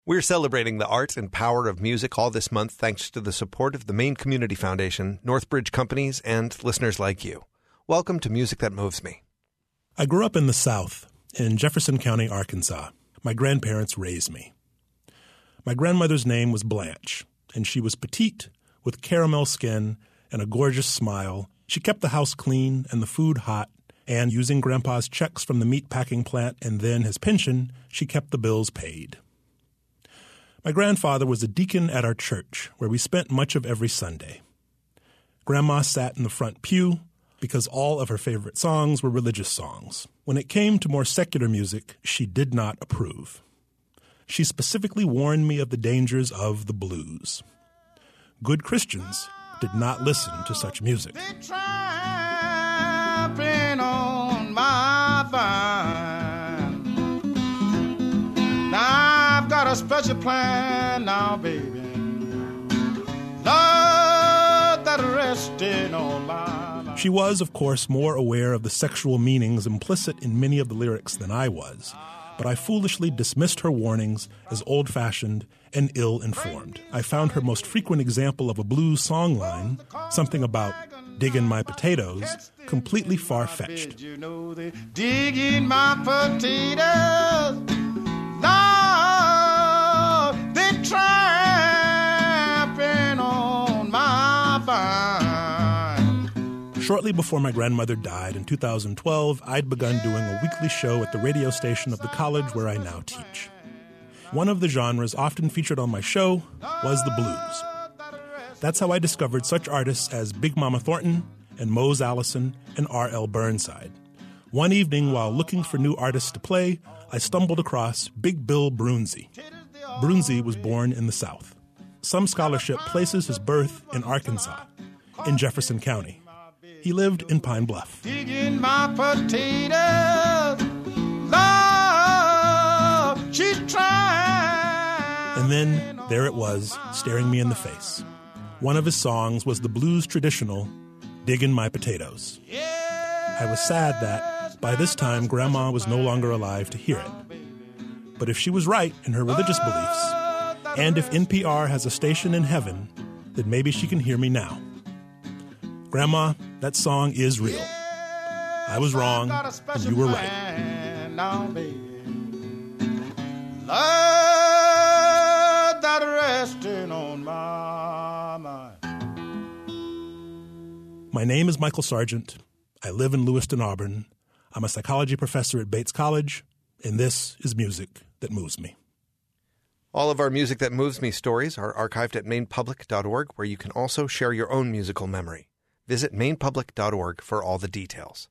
We're celebrating the art and power of music all this month thanks to the support of the Maine Community Foundation, Northbridge Companies, and listeners like you. Welcome to Music That Moves Me. I grew up in the South, in Jefferson County, Arkansas. My grandparents raised me. My grandmother's name was Blanche, and she was petite, with caramel skin and a gorgeous smile. She kept the house clean and the food hot, and using Grandpa's checks from the meat packing plant and then his pension, she kept the bills paid. My grandfather was a deacon at our church, where we spent much of every Sunday. Grandma sat in the front pew because all of her favorite songs were religious songs. When it came to more secular music, she did not approve. She specifically warned me of the dangers of the blues. Good Christians did not listen to such music. On my vine. Now I've got a special plan now, baby. Lord, that resting on my mind. She was, of course, more aware of the sexual meanings implicit in many of the lyrics than I was, but I foolishly dismissed her warnings as old-fashioned and ill-informed. I found her most frequent example of a blues song line, something about digging my potatoes, completely far-fetched. You know they digging my potatoes. Lord, they tramping on my vine. Shortly before my grandmother died in 2012, I'd begun doing a weekly show at the radio station of the college where I now teach. One of the genres often featured on my show was the blues. That's how I discovered such artists as Big Mama Thornton and Mose Allison and R.L. Burnside. One evening, while looking for new artists to play, I stumbled across Big Bill Broonzy. Broonzy was born in the South. Some scholarship places his birth in Arkansas, in Jefferson County. He lived in Pine Bluff. Digging my potatoes. Lord, she's trying. And then there it was, staring me in the face. One of his songs was the blues traditional, Diggin' My Potatoes. I was sad that, by this time, Grandma was no longer alive to hear it. But if she was right in her religious beliefs, and if NPR has a station in heaven, then maybe she can hear me now. Grandma, that song is real. I was wrong, and you were right. Now, baby. Lord, that resting on my mind. My name is Michael Sargent. I live in Lewiston, Auburn. I'm a psychology professor at Bates College, and this is Music That Moves Me. All of our Music That Moves Me stories are archived at mainepublic.org, where you can also share your own musical memory. Visit mainepublic.org for all the details.